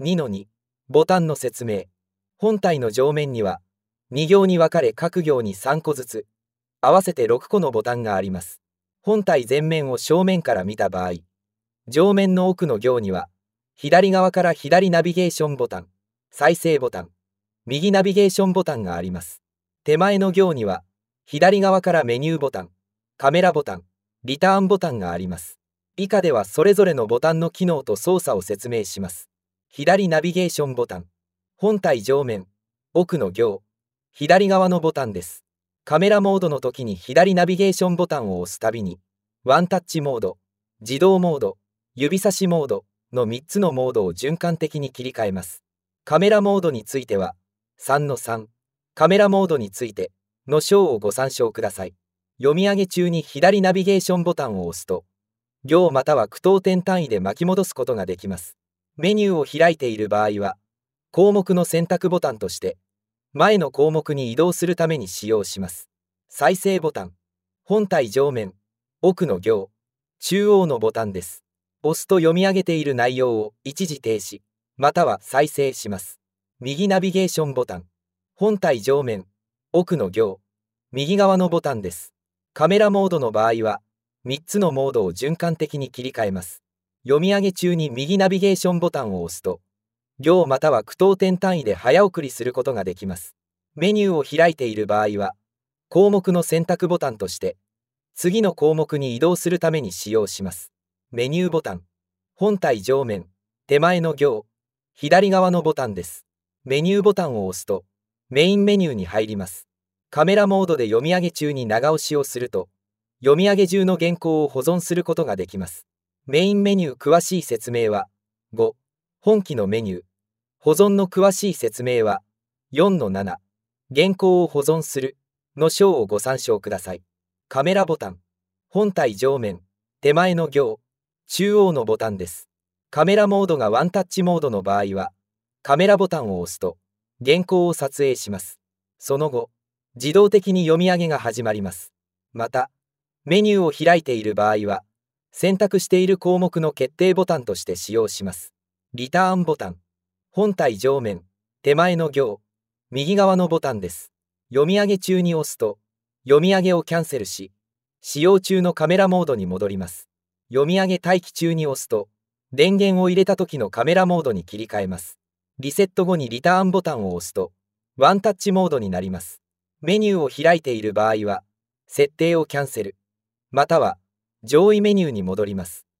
2-2 ボタンの説明。本体の上面には2行に分かれ各行に3個ずつ合わせて6個のボタンがあります。本体前面を正面から見た場合、上面の奥の行には左側から左ナビゲーションボタン、再生ボタン、右ナビゲーションボタンがあります。手前の行には左側からメニューボタン、カメラボタン、リターンボタンがあります。以下ではそれぞれのボタンの機能と操作を説明します。左ナビゲーションボタン。本体上面、奥の行、左側のボタンです。カメラモードの時に左ナビゲーションボタンを押すたびに、ワンタッチモード、自動モード、指差しモードの3つのモードを循環的に切り替えます。カメラモードについては、3-3、カメラモードについての章をご参照ください。読み上げ中に左ナビゲーションボタンを押すと、行または句読点単位で巻き戻すことができます。メニューを開いている場合は、項目の選択ボタンとして、前の項目に移動するために使用します。再生ボタン。本体上面、奥の行、中央のボタンです。押すと読み上げている内容を一時停止、または再生します。右ナビゲーションボタン。本体上面、奥の行、右側のボタンです。カメラモードの場合は、3つのモードを循環的に切り替えます。読み上げ中に右ナビゲーションボタンを押すと、行または句読点単位で早送りすることができます。メニューを開いている場合は、項目の選択ボタンとして、次の項目に移動するために使用します。メニューボタン。本体上面、手前の行、左側のボタンです。メニューボタンを押すと、メインメニューに入ります。カメラモードで読み上げ中に長押しをすると、読み上げ中の原稿を保存することができます。メインメニュー詳しい説明は、5、本機のメニュー。保存の詳しい説明は 4-7 原稿を保存するの章をご参照ください。カメラボタン。本体上面、手前の行、中央のボタンです。カメラモードがワンタッチモードの場合は、カメラボタンを押すと原稿を撮影します。その後、自動的に読み上げが始まります。また、メニューを開いている場合は、選択している項目の決定ボタンとして使用します。リターンボタン。本体上面、手前の行、右側のボタンです。読み上げ中に押すと、読み上げをキャンセルし、使用中のカメラモードに戻ります。読み上げ待機中に押すと、電源を入れた時のカメラモードに切り替えます。リセット後にリターンボタンを押すと、ワンタッチモードになります。メニューを開いている場合は、設定をキャンセル、または上位メニューに戻ります。